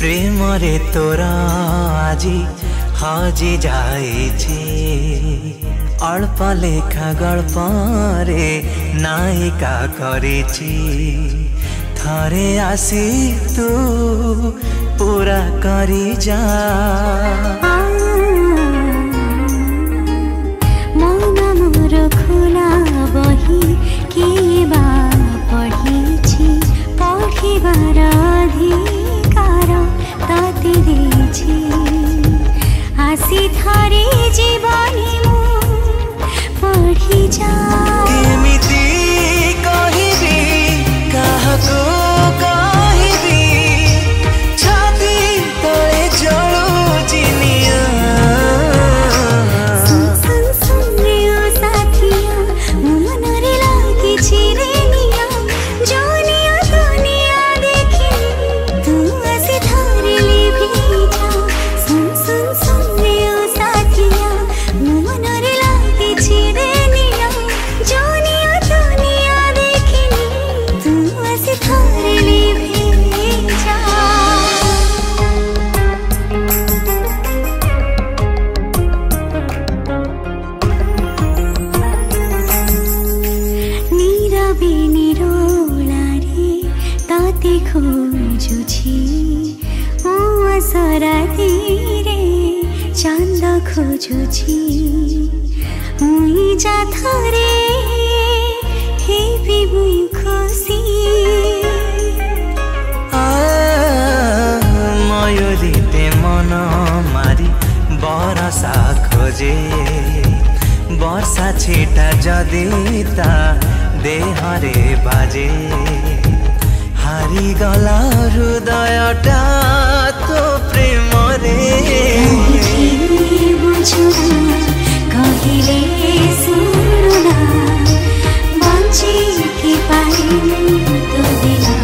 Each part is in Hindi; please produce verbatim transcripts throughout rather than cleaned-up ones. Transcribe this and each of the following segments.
प्रेम रे तोरा आजी हजि जाइछि अल्प लेखा गल्प रे नायिका करिछि थरे आसी तू पूरा करी जा खोला बही किए बा पढ़िछि पढ़िबार अधिकार तते देछि आसी थारे जीवनी मु पढ़ी जा केमिति कहिबी काहको कहिबी छाती तळे जळु जिनिया खोजुछि असराती रे चांद खोजुछि उई जा थरे हे बिबु खुशी मयूरीते मन मारी बरसा खोजे वर्षा छिटा जदी ता देहरे बाजे हारी गला हृदयटा तो प्रेम रे बुझुना कहिले सुनुना बंची के पाई तो बिना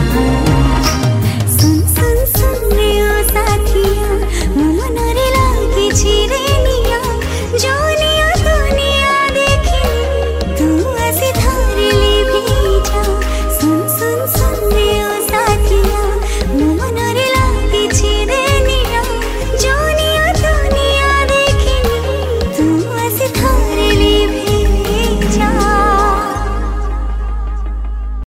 सुन सुन सुन रे ओ साथिया मन रे लागे छिरे निया जोनिया दुनिया देखी तू ऐसी थारे ले भी जा सुन सुन सुन